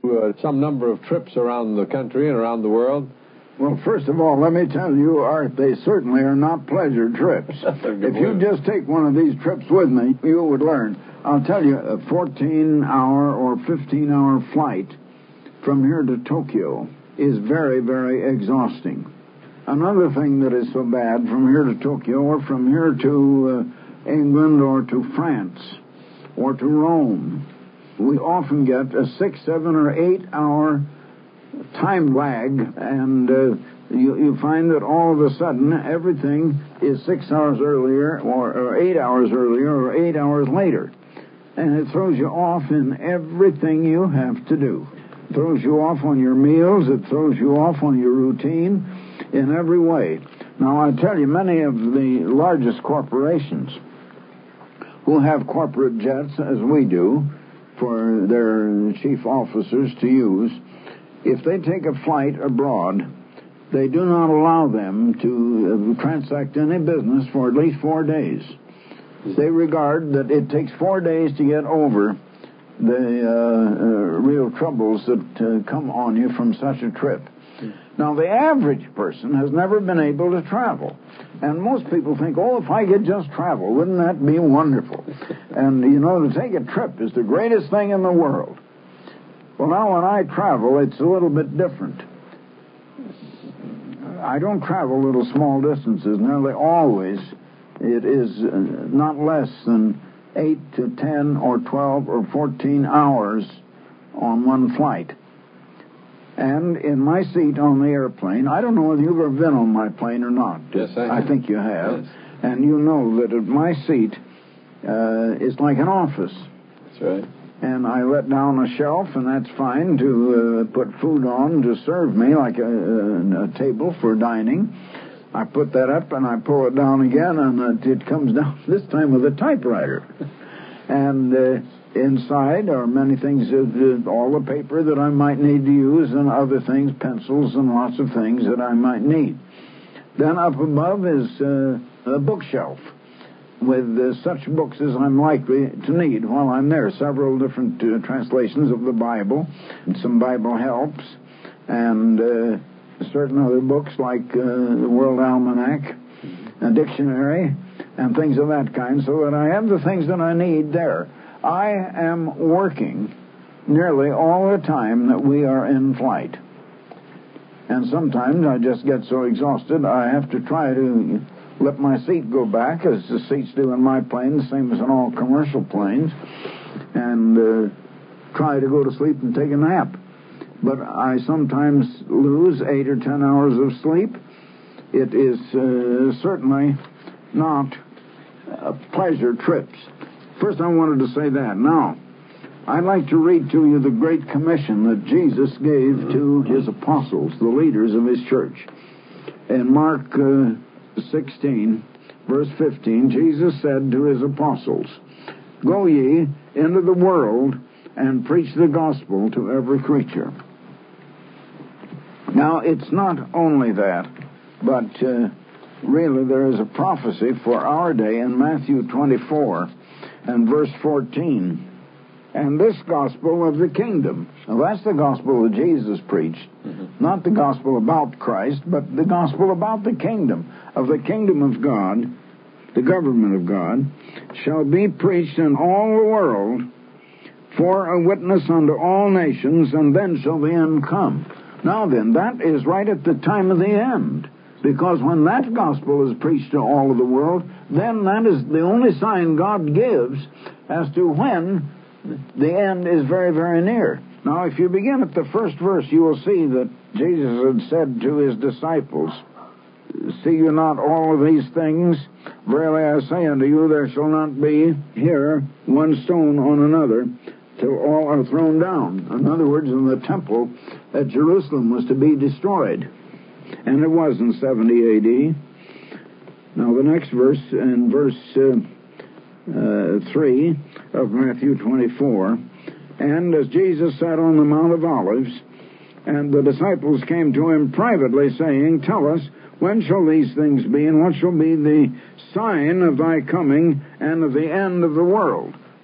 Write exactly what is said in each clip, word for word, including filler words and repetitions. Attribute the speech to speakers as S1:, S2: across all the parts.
S1: Uh, some number of trips around the country and around the world.
S2: Well, first of all, let me tell you, Art, they certainly are not pleasure trips. If you just take one of these trips with me, you would learn. I'll tell you, a fourteen-hour or fifteen-hour flight from here to Tokyo is very, very exhausting. Another thing that is so bad from here to Tokyo or from here to uh, England or to France or to Rome, we often get a six, seven, or eight-hour time lag, and uh, you, you find that all of a sudden everything is six hours earlier or, or eight hours earlier or eight hours later. And it throws you off in everything you have to do. It throws you off on your meals. It throws you off on your routine in every way. Now, I tell you, many of the largest corporations who have corporate jets, as we do, for their chief officers to use, if they take a flight abroad, they do not allow them to uh, transact any business for at least four days. They regard that it takes four days to get over the uh, uh, real troubles that uh, come on you from such a trip. Now, the average person has never been able to travel. And most people think, oh, if I could just travel, wouldn't that be wonderful? And, you know, to take a trip is the greatest thing in the world. Well, now, when I travel, it's a little bit different. I don't travel little small distances. Nearly always it is uh, not less than eight to ten or twelve or fourteen hours on one flight. And in my seat on the airplane, I don't know whether you've ever been on my plane or not.
S1: Yes, I have.
S2: I think you have.
S1: Yes.
S2: And you know that my seat uh, is like an office.
S1: That's right.
S2: And I let down a shelf, and that's fine to uh, put food on to serve me, like a, a, a table for dining. I put that up, and I pull it down again, and it, it comes down, this time with a typewriter. And uh, inside are many things, uh, all the paper that I might need to use, and other things, pencils and lots of things that I might need. Then up above is uh, a bookshelf with uh, such books as I'm likely to need while I'm there. Several different uh, translations of the Bible, and some Bible helps, and uh, certain other books like uh, the World Almanac, a dictionary, and things of that kind, so that I have the things that I need there. I am working nearly all the time that we are in flight. And sometimes I just get so exhausted I have to try to let my seat go back, as the seats do in my plane, the same as in all commercial planes, and uh, try to go to sleep and take a nap. But I sometimes lose eight or ten hours of sleep. It is uh, certainly not uh, pleasure trips. First, I wanted to say that. Now, I'd like to read to you the Great Commission that Jesus gave to his apostles, the leaders of his church. In Mark uh, sixteen, verse fifteen, Jesus said to his apostles, "Go ye into the world and preach the gospel to every creature." Now, it's not only that, but uh, really there is a prophecy for our day in Matthew twenty-four and verse fourteen. And this gospel of the kingdom. Now, that's the gospel that Jesus preached. Mm-hmm. Not the gospel about Christ, but the gospel about the kingdom. Of the kingdom of God, the government of God, shall be preached in all the world for a witness unto all nations, and then shall the end come. Now then, that is right at the time of the end. Because when that gospel is preached to all of the world, then that is the only sign God gives as to when the end is very, very near. Now, if you begin at the first verse, you will see that Jesus had said to his disciples, "See you not all of these things? Verily I say unto you, there shall not be here one stone on another, till all are thrown down." In other words, in the temple at Jerusalem was to be destroyed. And it was in seventy A D. Now, the next verse, in verse Uh, Uh, three of Matthew twenty-four, "And as Jesus sat on the Mount of Olives, and the disciples came to him privately, saying, Tell us, when shall these things be, and what shall be the sign of thy coming and of the end of the world?"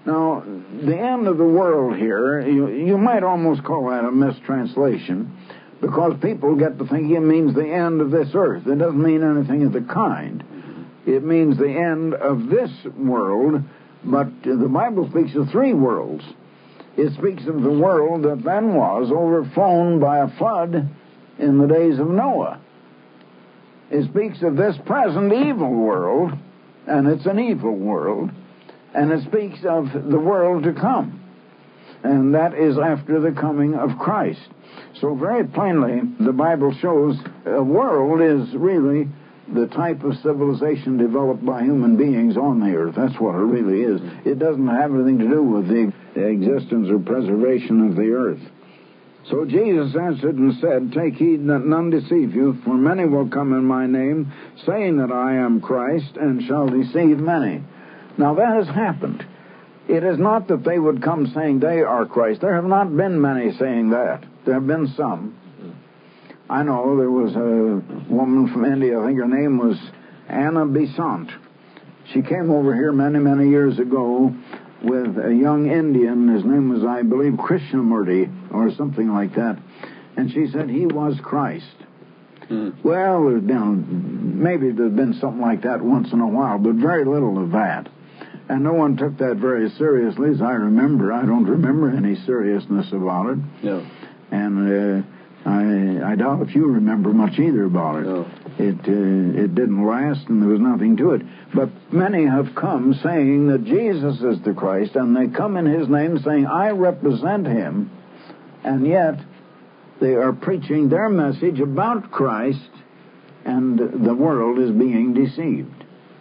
S2: Now, the end of the world here, you, you might almost call that a mistranslation, because people get to thinking it means the end of this earth. It doesn't mean anything of the kind. It means the end of this world, but the Bible speaks of three worlds. It speaks of the world that then was overflown by a flood in the days of Noah. It speaks of this present evil world, and it's an evil world, and it speaks of the world to come, and that is after the coming of Christ. So very plainly, the Bible shows a world is really the type of civilization developed by human beings on the earth. That's what it really is. It doesn't have anything to do with the existence or preservation of the earth. So Jesus answered and said, "Take heed that none deceive you, for many will come in my name, saying that I am Christ, and shall deceive many." Now that has happened. It is not that they would come saying they are Christ. There have not been many saying that. There have been some. I know there was a woman from India, I think her name was Anna Besant. She came over here many, many years ago with a young Indian. His name was, I believe, Krishnamurti or something like that. And she said he was Christ. Mm. Well, there's been, maybe there's been something like that once in a while, but very little of that. And no one took that very seriously, as I remember. I don't remember any seriousness about it.
S1: No.
S2: And uh, I, I doubt if you remember much either about it.
S1: No.
S2: It uh, it didn't last, and there was nothing to it. But many have come saying that Jesus is the Christ, and they come in his name saying, "I represent him," and yet they are preaching their message about Christ, and the world is being deceived.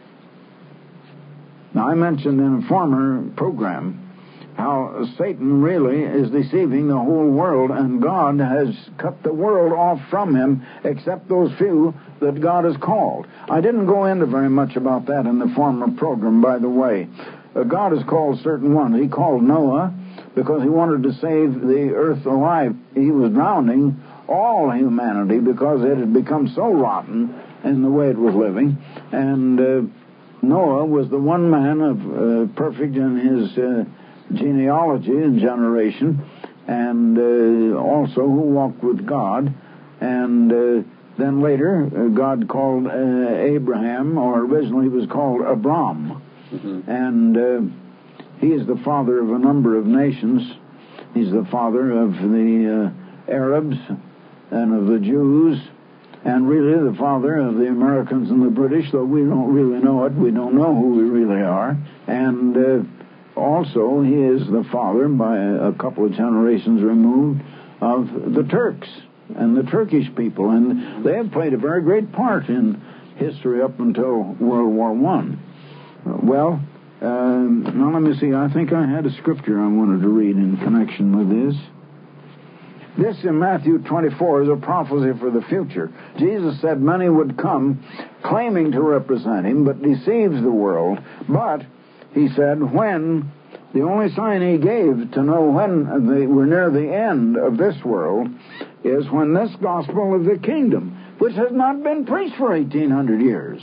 S2: Now, I mentioned in a former program how Satan really is deceiving the whole world, and God has cut the world off from him, except those few that God has called. I didn't go into very much about that in the former program, by the way. Uh, God has called certain ones. He called Noah because he wanted to save the earth alive. He was drowning all humanity because it had become so rotten in the way it was living, and uh, Noah was the one man of uh, perfect in his uh, genealogy and generation, and uh, also who walked with God. And uh, then later, uh, God called uh, Abraham, or originally he was called Abram. Mm-hmm. And uh, he is the father of a number of nations. He's the father of the uh, Arabs and of the Jews, and really the father of the Americans and the British, though we don't really know it. We don't know who we really are. And uh, also he is the father, by a couple of generations removed, of the Turks and the Turkish people. And they have played a very great part in history up until World War One. Uh, well, uh, now let me see. I think I had a scripture I wanted to read in connection with this. This in Matthew twenty-four is a prophecy for the future. Jesus said many would come claiming to represent him, but deceives the world. But, he said, when, the only sign he gave to know when they were near the end of this world is when this gospel of the kingdom, which has not been preached for eighteen hundred years.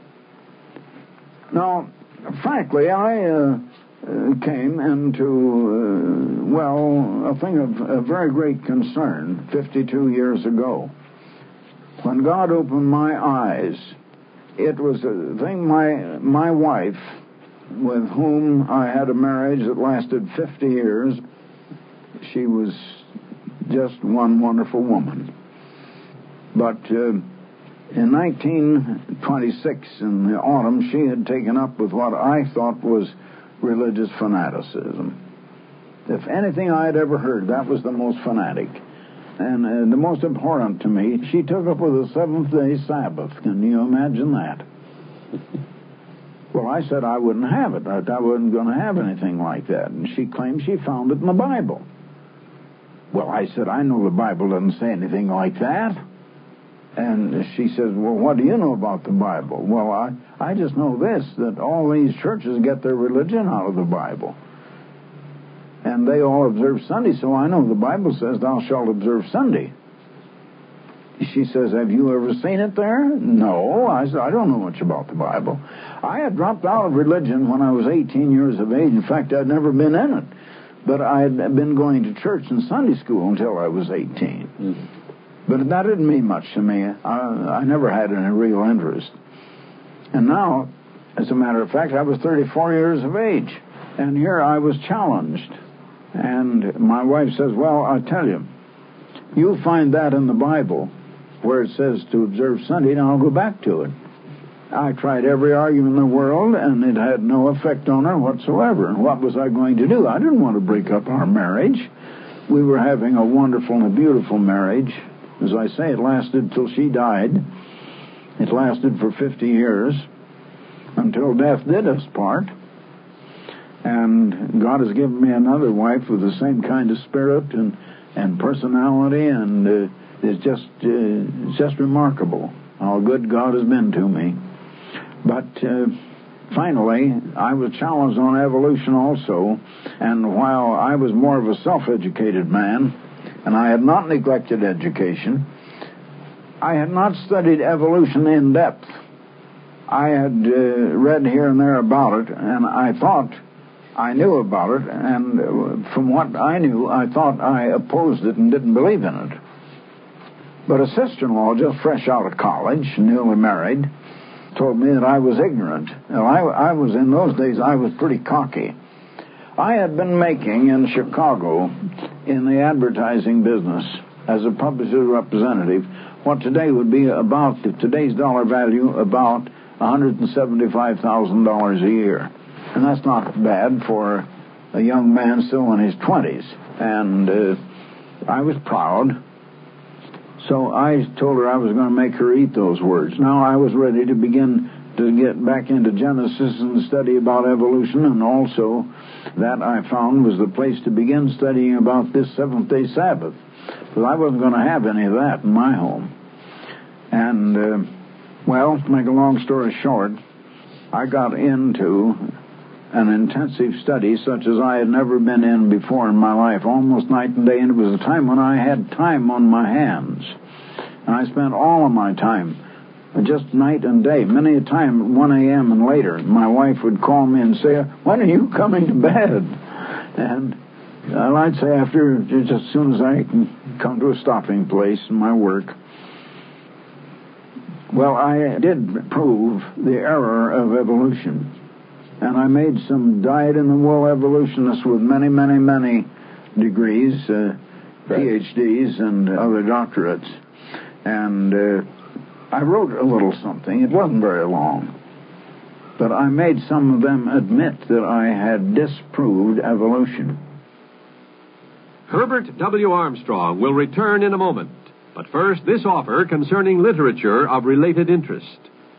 S2: Now, frankly, I... Uh, Uh, came into, uh, well, a thing of a very great concern fifty-two years ago. When God opened my eyes, it was a thing my, my wife, with whom I had a marriage that lasted fifty years, she was just one wonderful woman. But uh, in nineteen twenty-six, in the autumn, she had taken up with what I thought was religious fanaticism. If anything I had ever heard, that was the most fanatic. And uh, the most important to me, she took up with the seventh-day Sabbath. Can you imagine that? Well, I said I wouldn't have it. I, I wasn't going to have anything like that. And she claimed she found it in the Bible. Well, I said, I know the Bible doesn't say anything like that. And she says, well, what do you know about the Bible? Well, I, I just know this, that all these churches get their religion out of the Bible. And they all observe Sunday, so I know the Bible says, thou shalt observe Sunday. She says, have you ever seen it there? No. I said, I don't know much about the Bible. I had dropped out of religion when I was eighteen years of age. In fact, I'd never been in it. But I had been going to church and Sunday school until I was eighteen. Mm-hmm. But that didn't mean much to me. I, I never had any real interest. And now, as a matter of fact, I was thirty-four years of age. And here I was challenged. And my wife says, well, I tell you, you'll find that in the Bible where it says to observe Sunday, and I'll go back to it. I tried every argument in the world, and it had no effect on her whatsoever. And what was I going to do? I didn't want to break up our marriage. We were having a wonderful and a beautiful marriage. As I say, it lasted till she died. It lasted for fifty years, until death did us part. And God has given me another wife with the same kind of spirit and, and personality, and uh, it's just uh, it's just remarkable how good God has been to me. But uh, finally, I was challenged on evolution also, and while I was more of a self-educated man, and I had not neglected education, I had not studied evolution in depth. I had uh, read here and there about it, and I thought I knew about it, and uh, from what I knew, I thought I opposed it and didn't believe in it. But a sister-in-law, just fresh out of college, newly married, told me that I was ignorant. Now, I, I was, in those days, I was pretty cocky. I had been making in Chicago, in the advertising business, as a publisher representative, what today would be about, today's dollar value, about one hundred seventy-five thousand dollars a year. And that's not bad for a young man still in his twenties. And uh, I was proud. So I told her I was going to make her eat those words. Now I was ready to begin to get back into Genesis and study about evolution, and also that I found was the place to begin studying about this seventh-day Sabbath, because I wasn't going to have any of that in my home. And, uh, well, to make a long story short, I got into an intensive study such as I had never been in before in my life, almost night and day, and it was a time when I had time on my hands. And I spent all of my time, just night and day. Many a time at one a.m. and later, my wife would call me and say, when are you coming to bed? And I'd say after, just as soon as I can come to a stopping place in my work. Well, I did prove the error of evolution. And I made some dyed-in-the-wool evolutionists with many, many, many degrees, uh, P H Ds and other doctorates. And uh, I wrote a little something. It wasn't very long. But I made some of them admit that I had disproved evolution.
S1: Herbert W. Armstrong will return in a moment. But first, this offer concerning literature of related interest.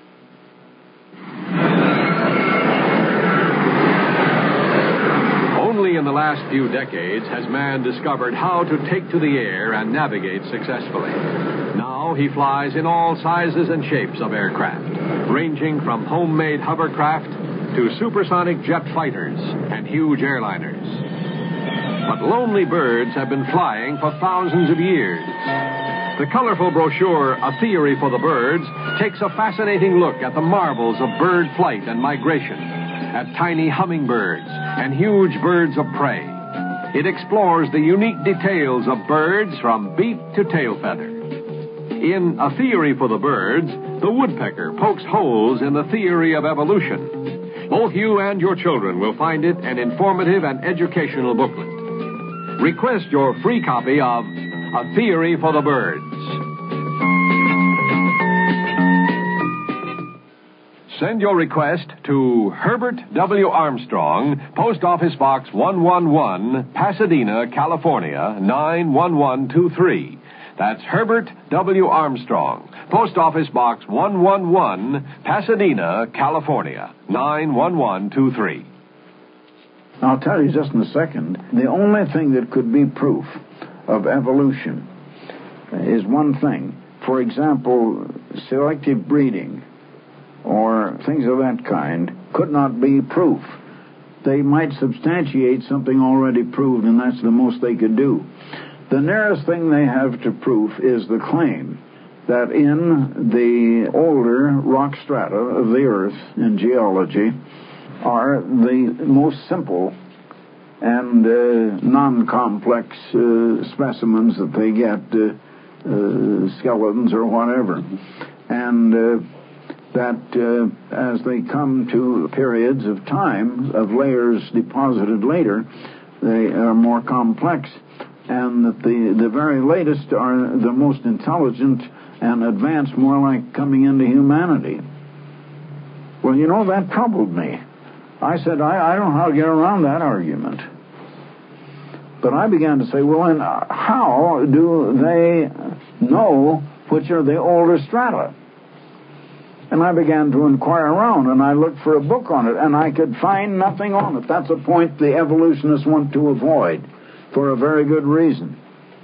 S1: Only in the last few decades has man discovered how to take to the air and navigate successfully. Now he flies in all sizes and shapes of aircraft, ranging from homemade hovercraft to supersonic jet fighters and huge airliners. But lonely birds have been flying for thousands of years. The colorful brochure, A Theory for the Birds, takes a fascinating look at the marvels of bird flight and migration, at tiny hummingbirds and huge birds of prey. It explores the unique details of birds from beak to tail feather. In A Theory for the Birds, the woodpecker pokes holes in the theory of evolution. Both you and your children will find it an informative and educational booklet. Request your free copy of A Theory for the Birds. Send your request to Herbert W. Armstrong, Post Office Box one one one, Pasadena, California, nine one one two three. That's Herbert W. Armstrong, Post Office Box one one one, Pasadena, California, nine one one two three.
S2: I'll tell you just in a second, the only thing that could be proof of evolution is one thing. For example, selective breeding or things of that kind could not be proof. They might substantiate something already proved, and that's the most they could do. The nearest thing they have to proof is the claim that in the older rock strata of the earth in geology are the most simple and uh, non-complex uh, specimens that they get, uh, uh, skeletons or whatever. And uh, that uh, as they come to periods of time, of layers deposited later, they are more complex, and that the, the very latest are the most intelligent and advanced, more like coming into humanity. Well, you know, that troubled me. I said, I, I don't know how to get around that argument. But I began to say, well, then how do they know which are the older strata? And I began to inquire around, and I looked for a book on it, and I could find nothing on it. That's a point the evolutionists want to avoid for a very good reason.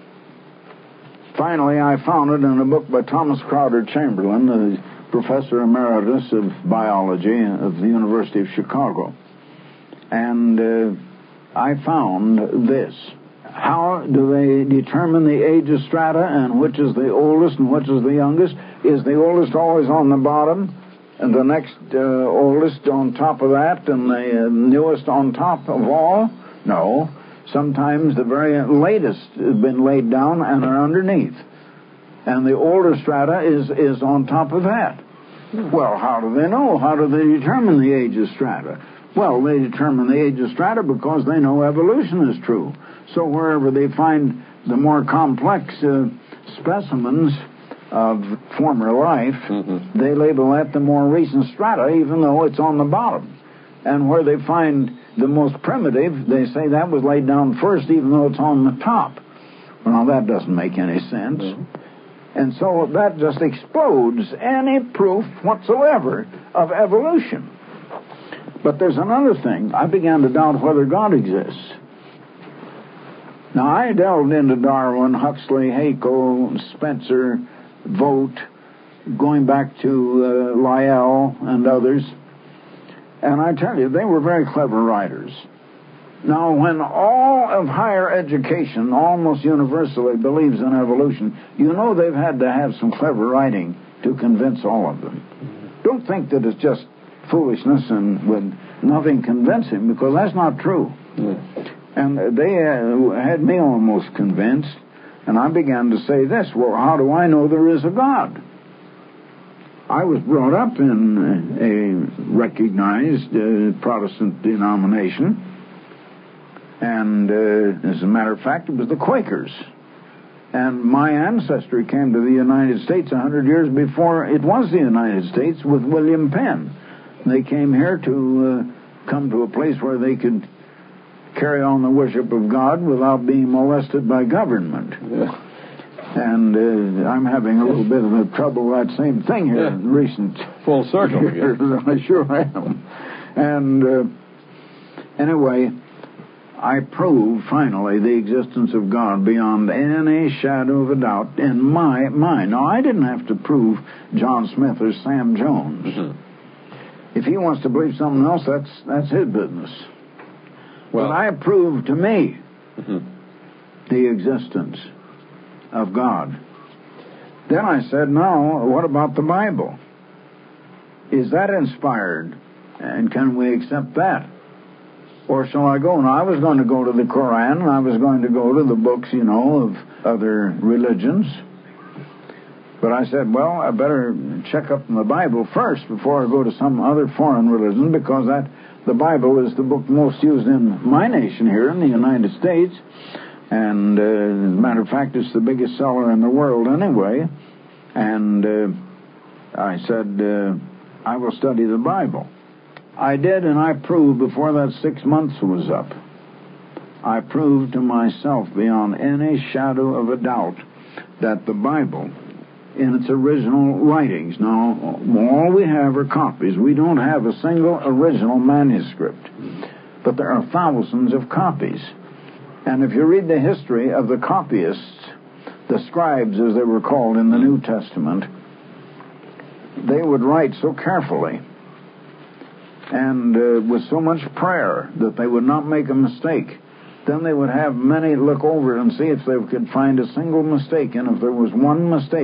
S2: Finally, I found it in a book by Thomas Crowder Chamberlain, the professor emeritus of biology of the University of Chicago. And uh, I found this. How do they determine the age of strata and which is the oldest and which is the youngest? Is the oldest always on the bottom and the next uh, oldest on top of that and the uh, newest on top of all? No. Sometimes the very latest has been laid down and are underneath. And the older strata is, is on top of that. Well, how do they know? How do they determine the age of strata? Well, they determine the age of strata because they know evolution is true. So wherever they find the more complex uh, specimens of former life, mm-hmm. they label that the more recent strata, even though it's on the bottom. And where they find the most primitive, they say that was laid down first, even though it's on the top. Well, now, that doesn't make any sense. Mm-hmm. And so that just explodes any proof whatsoever of evolution. But there's another thing. I began to doubt whether God exists. Now, I delved into Darwin, Huxley, Haeckel, Spencer, Vogt, going back to uh, Lyell and others. And I tell you, they were very clever writers. Now, when all of higher education almost universally believes in evolution, you know they've had to have some clever writing to convince all of them. Don't think that it's just foolishness and with nothing convincing, because that's not true. Yeah. And they uh, had me almost convinced, and I began to say this, well, how do I know there is a God? I was brought up in a recognized uh, Protestant denomination, and uh, as a matter of fact, it was the Quakers. And my ancestry came to the United States a hundred years before it was the United States with William Penn. They came here to uh, come to a place where they could carry on the worship of God without being molested by government. Yeah. And uh, I'm having a little bit of a trouble with that same thing here yeah. in recent
S1: full circle
S2: years. I sure am. And uh, anyway, I proved finally the existence of God beyond any shadow of a doubt in my mind. Now, I didn't have to prove John Smith or Sam Jones. Mm-hmm. If he wants to believe something else, that's that's his business. Well, but I proved to me mm-hmm. the existence of God. Then I said, now, what about the Bible? Is that inspired? And can we accept that? Or shall I go? Now, I was going to go to the Koran, and I was going to go to the books, you know, of other religions. But I said, well, I better check up on the Bible first before I go to some other foreign religion, because that the Bible is the book most used in my nation here in the United States. And uh, as a matter of fact, it's the biggest seller in the world anyway. And uh, I said, uh, I will study the Bible. I did, and I proved before that six months was up. I proved to myself beyond any shadow of a doubt that the Bible, in its original writings, now all we have are copies. We don't have a single original manuscript, but there are thousands of copies. And if you read the history of the copyists, the scribes as they were called in the New Testament, they would write so carefully and uh, with so much prayer that they would not make a mistake. Then they would have many look over it and see if they could find a single mistake, and if there was one mistake,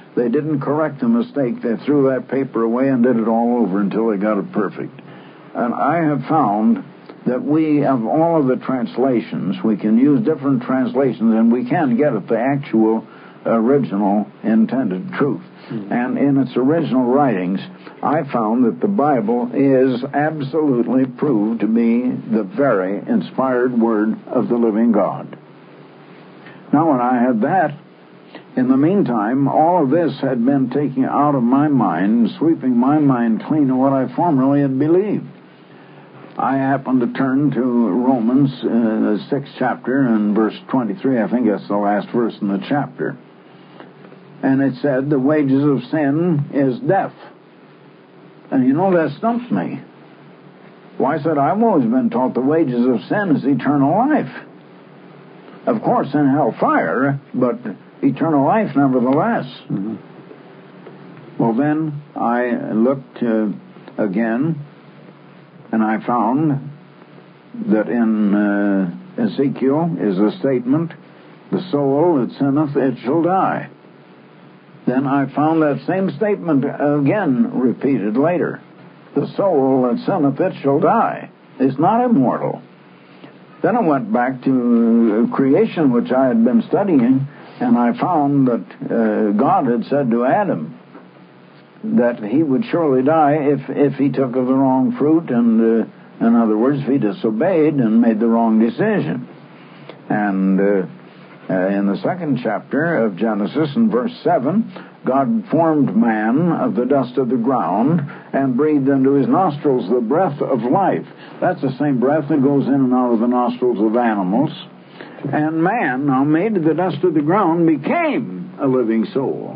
S2: They didn't correct the mistake. They threw that paper away and did it all over until they got it perfect. And I have found that we, of all of the translations, we can use different translations and we can get at the actual original intended truth. Mm-hmm. And in its original writings, I found that the Bible is absolutely proved to be the very inspired word of the living God. Now, when I had that, in the meantime, all of this had been taken out of my mind, sweeping my mind clean of what I formerly had believed. I happened to turn to Romans, uh, the sixth chapter, and verse twenty-three. I think that's the last verse in the chapter. And it said, the wages of sin is death. And you know, that stumped me. Well, I said, I've always been taught the wages of sin is eternal life. Of course, in hellfire, but eternal life nevertheless. Mm-hmm. Well, then I looked uh, again, and I found that in uh, Ezekiel is a statement, the soul that sinneth, it shall die. Then I found that same statement again repeated later. The soul that sinneth, it shall die. It's not immortal. Then I went back to creation, which I had been studying, and I found that uh, God had said to Adam that he would surely die if, if he took of the wrong fruit, and uh, in other words, if he disobeyed and made the wrong decision. And uh, uh, in the second chapter of Genesis, in verse seven, God formed man of the dust of the ground and breathed into his nostrils the breath of life. That's the same breath that goes in and out of the nostrils of animals. And man, now made of the dust of the ground, became a living soul.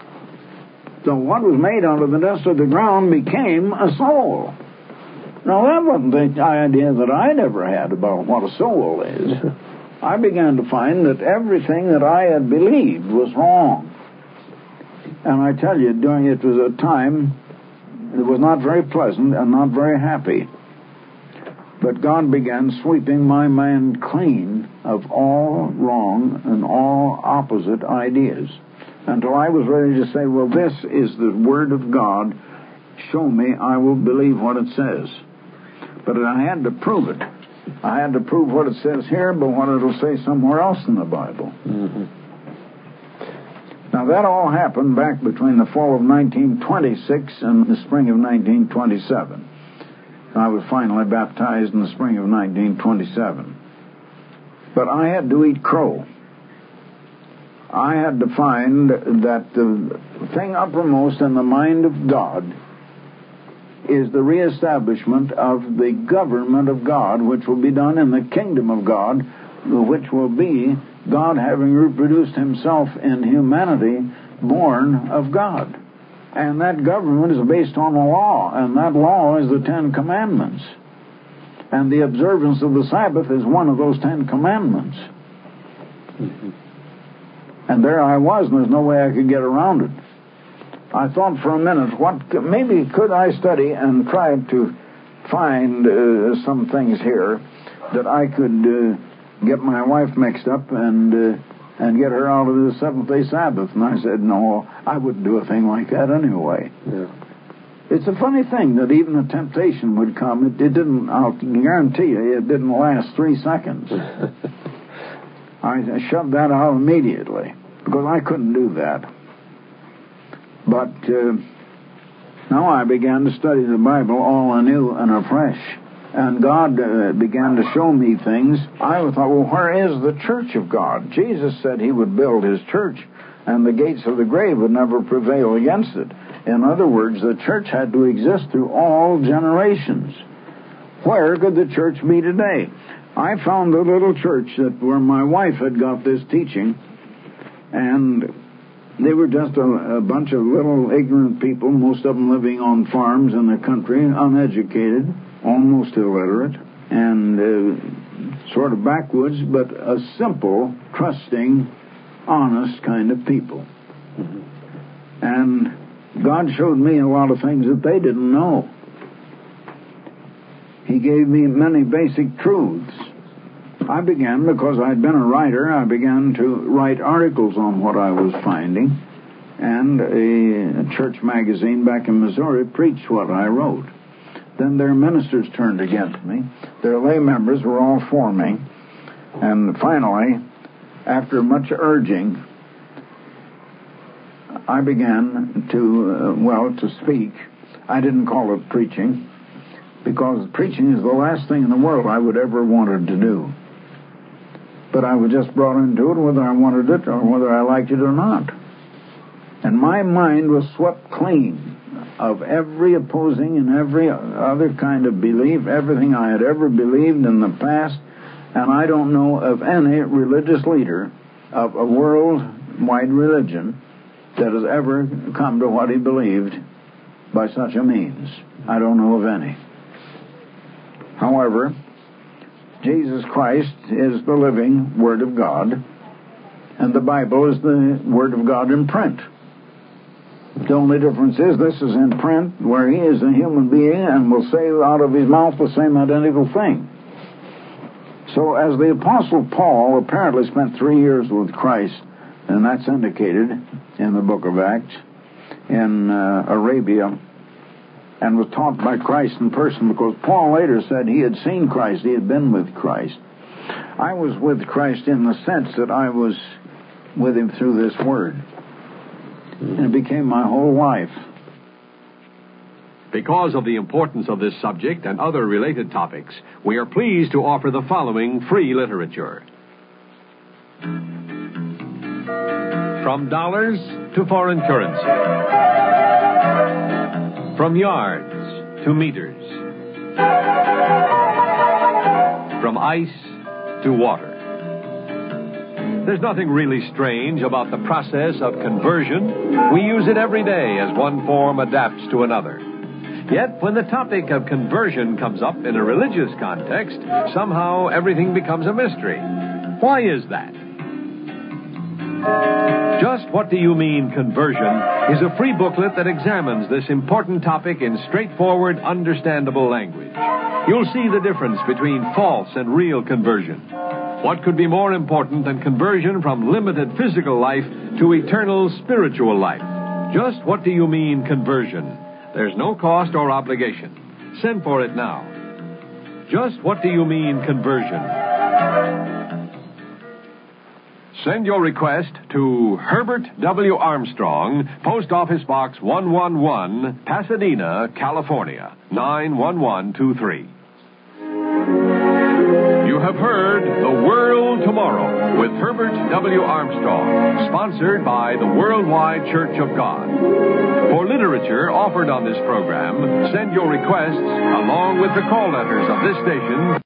S2: So what was made out of the dust of the ground became a soul. Now, that wasn't the idea that I'd ever had about what a soul is. I began to find that everything that I had believed was wrong. And I tell you, during it was a time that was not very pleasant and not very happy. But God began sweeping my mind clean of all wrong and all opposite ideas, until I was ready to say, well, this is the Word of God. Show me, I will believe what it says. But I had to prove it. I had to prove what it says here, but what it'll say somewhere else in the Bible. Mm-hmm. Now, that all happened back between the fall of nineteen twenty-six and the spring of nineteen twenty-seven. I was finally baptized in the spring of nineteen twenty-seven. But I had to eat crow. I had to find that the thing uppermost in the mind of God is the reestablishment of the government of God, which will be done in the kingdom of God, which will be God having reproduced himself in humanity, born of God. And that government is based on a law, and that law is the Ten Commandments. And the observance of the Sabbath is one of those Ten Commandments. Mm-hmm. And there I was, and there's no way I could get around it. I thought for a minute, what maybe could I study and try to find uh, some things here that I could uh, get my wife mixed up and uh, and get her out of the Seventh-day Sabbath. And I said, no, I wouldn't do a thing like that anyway. Yeah. It's a funny thing that even the temptation would come. It, it didn't, I'll guarantee you, it didn't last three seconds. I shoved that out immediately, because I couldn't do that. But uh, now I began to study the Bible all anew and afresh. And God uh, began to show me things. I thought, well, where is the church of God? Jesus said he would build his church, and the gates of the grave would never prevail against it. In other words, the church had to exist through all generations. Where could the church be today? I found a little church that where my wife had got this teaching, and they were just a, a bunch of little ignorant people, most of them living on farms in the country, uneducated, almost illiterate, and uh, sort of backwoods, but a simple, trusting, honest kind of people. Mm-hmm. And God showed me a lot of things that they didn't know. He gave me many basic truths. I began, because I'd been a writer, I began to write articles on what I was finding. and a, a church magazine back in Missouri preached what I wrote. Then their ministers turned against me. Their lay members were all for me. And finally, after much urging, I began to, uh, well, to speak. I didn't call it preaching, because preaching is the last thing in the world I would ever wanted to do. But I was just brought into it whether I wanted it or whether I liked it or not. And my mind was swept clean of every opposing and every other kind of belief, everything I had ever believed in the past, and I don't know of any religious leader of a worldwide religion that has ever come to what he believed by such a means. I don't know of any. However, Jesus Christ is the living Word of God, and the Bible is the Word of God in print. The only difference is this is in print, where he is a human being and will say out of his mouth the same identical thing. So as the Apostle Paul apparently spent three years with Christ, and that's indicated in the book of Acts, in uh, Arabia, and was taught by Christ in person, because Paul later said he had seen Christ, he had been with Christ. I was with Christ in the sense that I was with him through this Word. And it became my whole life.
S1: Because of the importance of this subject and other related topics, we are pleased to offer the following free literature. From dollars to foreign currency. From yards to meters. From ice to water. There's nothing really strange about the process of conversion. We use it every day as one form adapts to another. Yet, when the topic of conversion comes up in a religious context, somehow everything becomes a mystery. Why is that? Just What Do You Mean, Conversion is a free booklet that examines this important topic in straightforward, understandable language. You'll see the difference between false and real conversion. What could be more important than conversion from limited physical life to eternal spiritual life? Just What Do You Mean, Conversion? There's no cost or obligation. Send for it now. Just What Do You Mean, Conversion? Send your request to Herbert W. Armstrong, Post Office Box one one one, Pasadena, California, nine one one two three. You have heard The World Tomorrow with Herbert W. Armstrong, sponsored by the Worldwide Church of God. For literature offered on this program, send your requests along with the call letters of this station